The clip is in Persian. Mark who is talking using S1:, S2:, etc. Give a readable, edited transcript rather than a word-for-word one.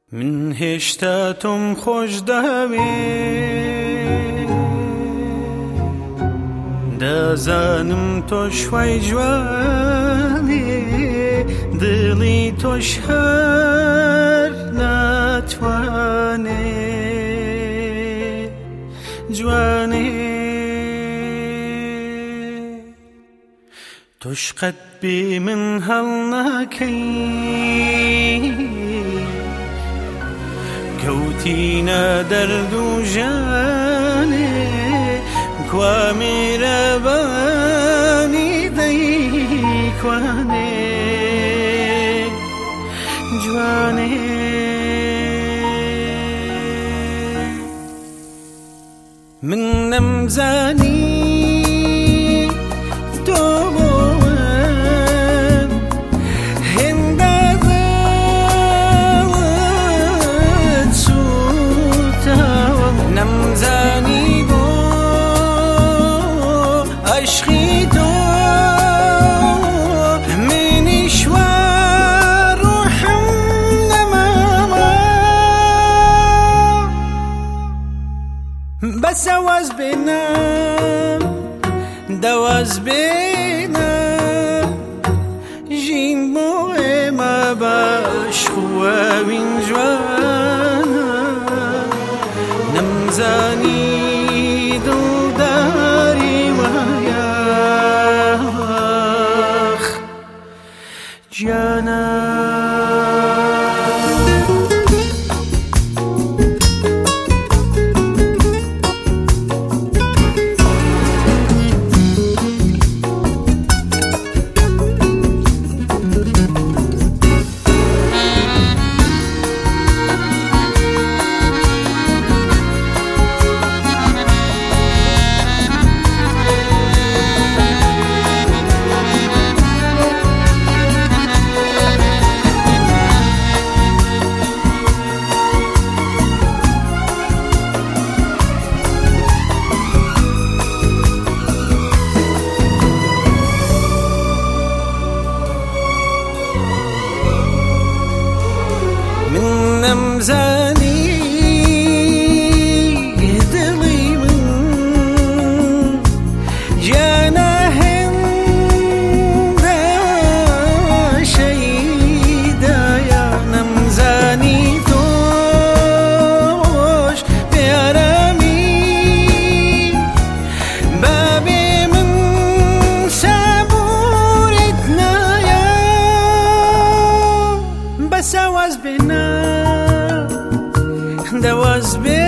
S1: من هشتا تم خوش داوی دازانم توش وای جوانی دلی توش هر ناتوانی جوانی توش قد بی من هل ناکی كوتينا دردو جاني كوا ميراباني دي كواني جواني من نمزاني نمزانی بو عشقی تو منیش و روحم نماما بس عوض بینم دواز بینم جین بوی ما باش خوابین جوانا نمزانی دل داری ویاخ جانا نمزانی دلی من جانا هنده شیدا یا نمزانی توش بیارمی بابی من سابورت نایا بس عوض بنا دواز